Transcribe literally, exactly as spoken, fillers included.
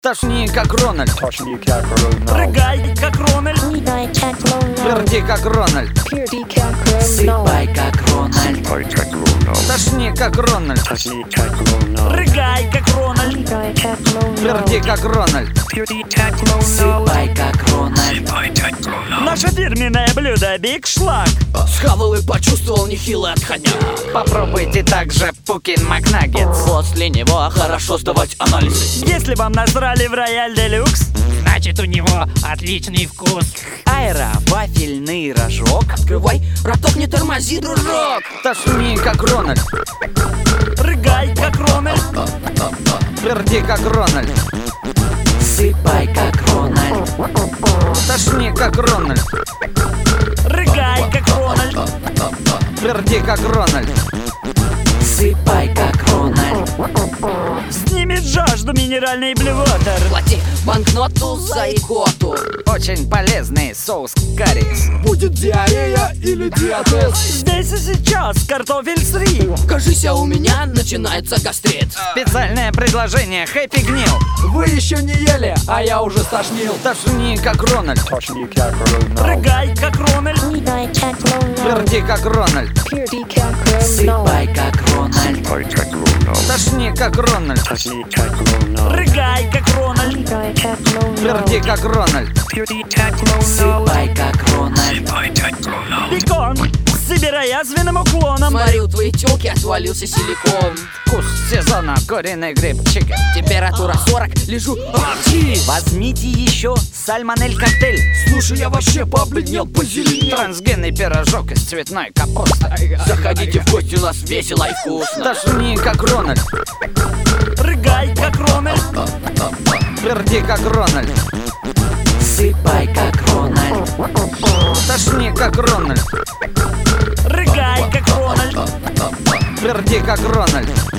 Тошни, как Рональд. Тошни, как Рональд. Рыгай, как Рональд. Тверди, как Рональд. Сыпай, как Рональд. Сыпай, как Рональд. Тошни, как Рональд. Тошни, как Рональд. Рыгай, как Рональд. Тверди, как Рональд. Сыпай, как Рональд. Наше фирменное блюдо Биг Шлак. Схавал и почувствовал нехилый отходняк. Попробуйте также Пукин Макнаггетс. После него хорошо сдавать анализы. Если вам насрали в Рояль Делюкс, значит у него отличный вкус. Аэро, вафельный рожок. Открывай, роток, не тормози, дружок. Тошни, как Рональд. рыгай, как Рональд. Тверди, как Рональд. Сыпай, как Рональд. Тошни, как Рональд. Рыгай, как Рональд. Тверди, как Рональд. Сыпай, как Рональд. Снимет жажду минеральный блювотер. Плати банкноту за икоту. Очень полезный соус карри. Будет диарея или диабет. Здесь и сейчас картофель фри. Кажись, а у меня начинается гастрит. Специальное предложение Хэппи Гнил. Вы еще не ели, а я уже стошнил. Тошни, как Рональд. Тошни, как Рональд. Рыгай, как Рональд. Тверди, как Рональд. Сыпай, как Рональд. Сыпай, как Рональд. Тошни, как Рональд. Тошни, как Рональд. Рыгай, как Рональд. Тверди, как Рональд. Сыпай, как Рональд. Бекон с сибироязвенным уклоном. Смотри, у твоей тёлки отвалился силикон. Вкус сезона куриный гриб чикен. Температура сорок, лежу. Апчи! Возьмите еще сальмонель коктейль. Слушай, я вообще побледнел, позеленел. Трансгенный пирожок из цветной капусты. Заходите в гости, у нас весело и вкусно. Тошни, как Рональд. Рыгай, как Рональд. Тверди, как Рональд. Сыпай, как Рональд. Тошни, как Рональд. Рыгай, как Рональд. Тверди, как Рональд.